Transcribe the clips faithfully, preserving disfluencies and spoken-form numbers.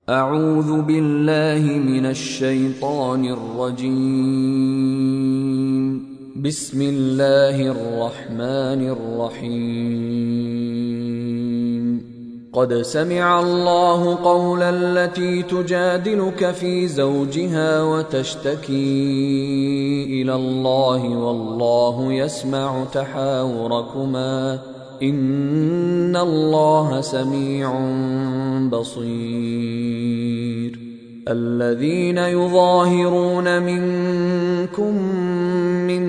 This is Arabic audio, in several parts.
أعوذ بالله من الشيطان الرجيم. بسم الله الرحمن الرحيم. قد سمع الله قول التي تجادلك في زوجها وتشتكي إلى الله والله يسمع تحاوركما إن الله سميع بصير. الذين يظاهرون منكم من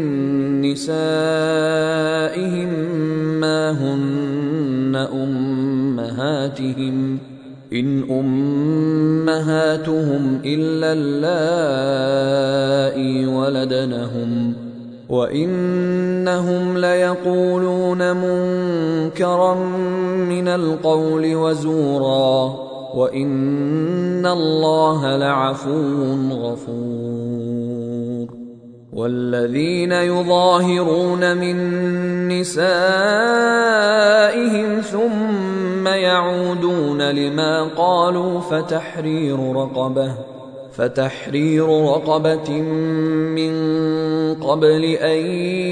نسائهم ما هن أمهاتهم إن أمهاتهم إلا اللائي ولدنهم وإنهم ليقولون منكرا من القول وزورا وإن الله لعفو غفور. والذين يظاهرون من نسائهم ثم يعودون لما قالوا فتحرير رقبة فتحرير رقبة من قبل أن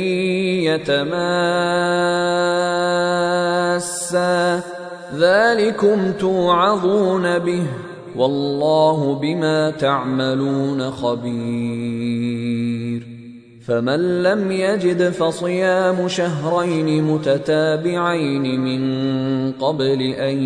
يتماسا ذلكم توعظون به والله بما تعملون خبير. فمن لم يجد فصيام شهرين متتابعين من قبل أن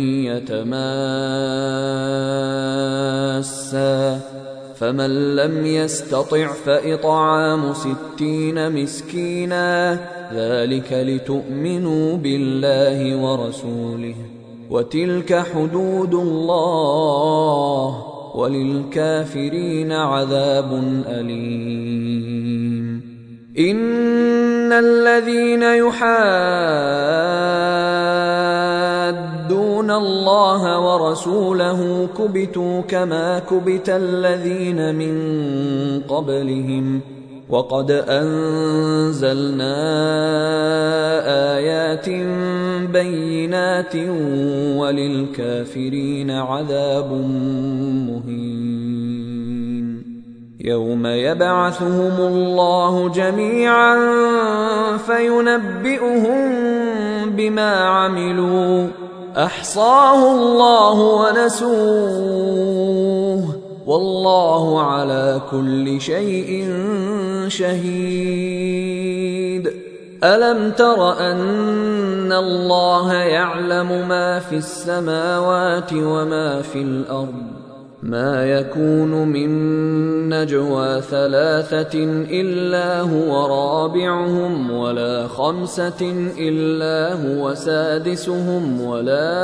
يتماسا فمن لم يستطع فإطعام ستين مسكينا ذلك لتؤمنوا بالله ورسوله وتلك حدود الله وللكافرين عذاب أليم. إن الذين يحادون الله ورسوله كبتوا كما كبت الذين من قبلهم وقد أنزلنا آيات بينات وللكافرين عذاب مهين. يوم يبعثهم الله جميعا فينبئهم بما عملوا أحصاه الله ونسوه والله على كل شيء شهيد. ألم تر أن الله يعلم ما في السماوات وما في الأرض ما يكون من نجوى ثلاثة إلا هو رابعهم ولا خمسة إلا هو سادسهم ولا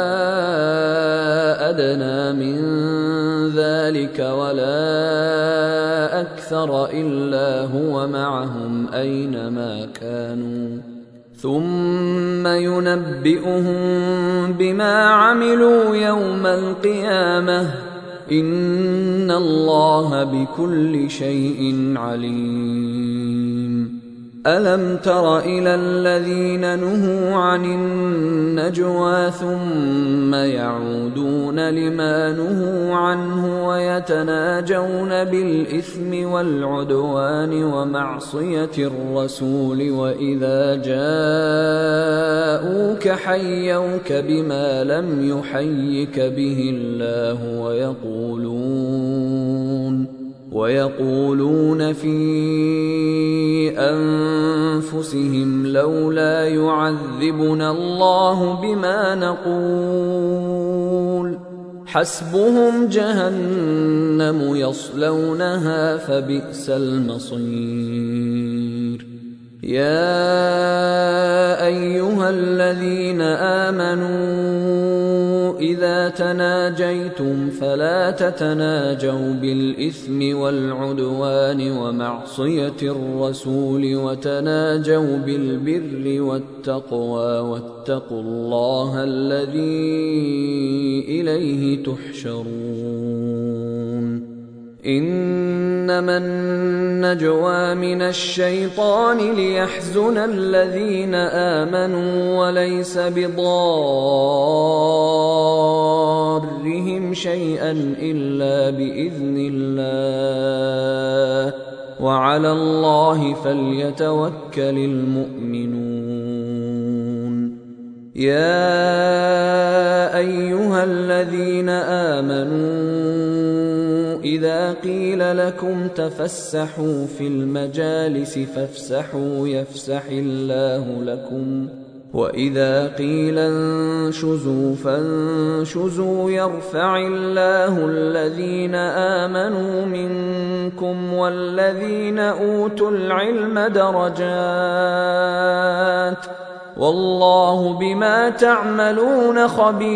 أدنى من ذلك ولا أكثر إلا هو معهم أينما كانوا ثم ينبئهم بما عملوا يوم القيامة إن الله بكل شيء عليم. ألم تر إلى الذين نهوا عن النجوى ثم يعودون لما نهوا عنه ويتناجون بالإثم والعدوان ومعصية الرسول وإذا جاءوك حيوك بما لم يحيك به الله ويقولون ويقولون في أنفسهم لولا يعذبنا الله بما نقول حسبهم جهنم يصلونها فبئس المصير. يا أيها الذين آمنوا إذا تناجيتم فلا تتناجوا بالإثم والعدوان ومعصية الرسول وتناجوا بالبر والتقوى واتقوا الله الذي إليه تحشرون. إنما النجوى من الشيطان ليحزن الذين آمنوا وليس بضارهم شيئا إلا بإذن الله وعلى الله فليتوكل المؤمنون. يا أيها الذين آمنوا إذا قيل لكم تفسحوا في المجالس فافسحوا يفسح الله لكم وإذا قيل انشزوا فانشزوا يرفع الله الذين آمنوا منكم والذين أوتوا العلم درجات والله بما تعملون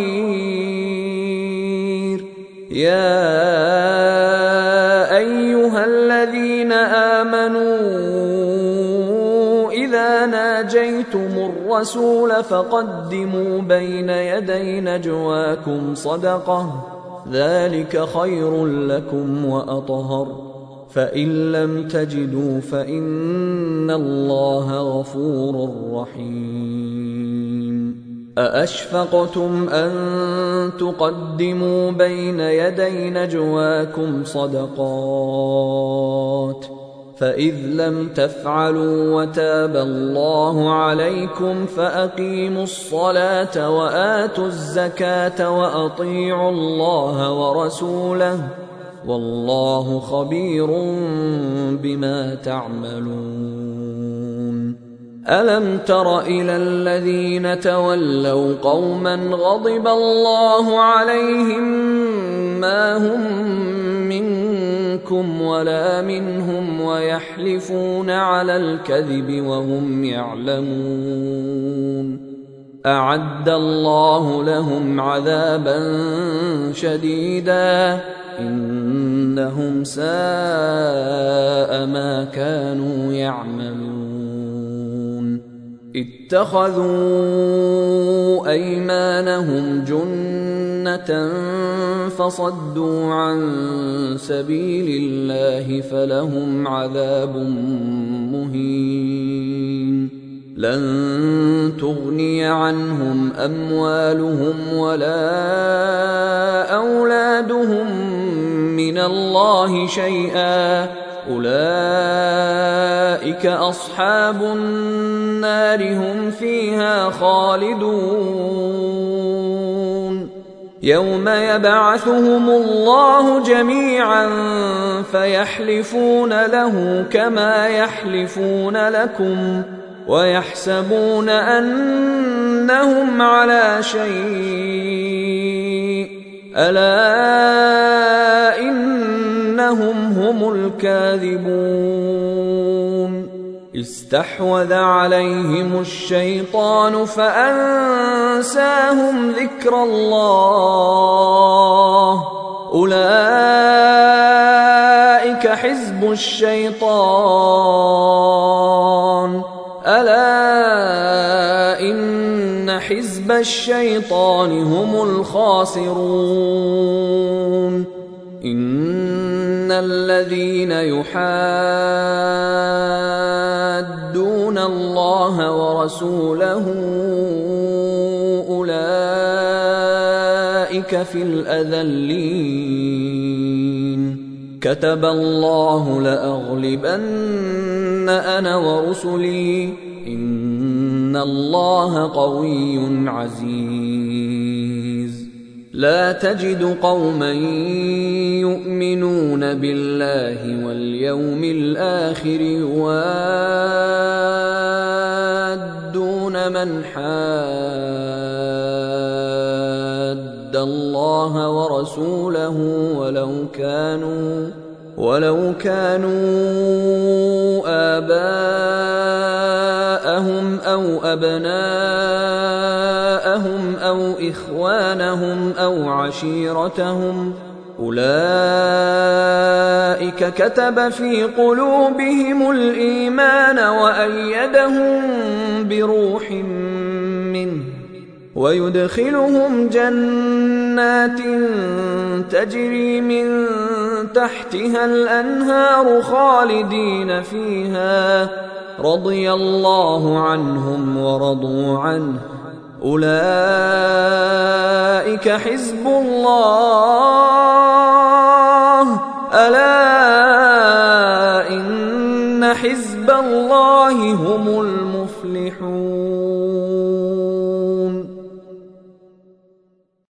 خبير. يا أيها الذين آمنوا إذا ناجيتم الرسول فقدموا بين يدي نجواكم صدقة ذلك خير لكم وأطهر فإن لم تجدوا فإن الله غفور رحيم. أأشفقتم أن تقدموا بين يدي نجواكم صدقات فإذ لم تفعلوا وتاب الله عليكم فأقيموا الصلاة وآتوا الزكاة وأطيعوا الله ورسوله والله خبير بما تعملون. ألم تر إلى الذين تولوا قوما غضب الله عليهم ما هم منكم ولا منهم ويحلفون على الكذب وهم يعلمون أعد الله لهم عذابا شديدا إنهم ساء ما كانوا يعملون. اتخذوا أيمانهم جنة فصدوا عن سبيل الله فلهم عذاب مهين. لن تغني عنهم أموالهم ولا أولادهم من الله شيئا أولئك أصحاب النار هم فيها خالدون. يوم يبعثهم الله جميعا فيحلفون له كما يحلفون لكم ويحسبون أنهم على شيء ألا إنهم هم الكاذبون. استحوذ عليهم الشيطان فأنساهم ذكر الله أولئك حزب الشيطان ألا إن حزب الشيطان هم الخاسرون. إن الذين يحادون الله ورسوله أولئك في الأذلين. كتب الله لأغلبن أنا ورسلي إن الله قوي عزيز. لا تجد قوما يؤمنون بالله واليوم الآخر يوادون من حاد الله ورسوله ولو كانوا ولو كانوا آباءهم أو أبناءهم أو إخوانهم أو عشيرتهم أولئك كتب في قلوبهم الإيمان وأيدهم بروح منه ويدخلهم جنات تجري من تحتها الأنهار خالدين فيها رضي الله عنهم ورضوا عنه أولئك حزب الله ألا إن حزب الله هم المفلحون.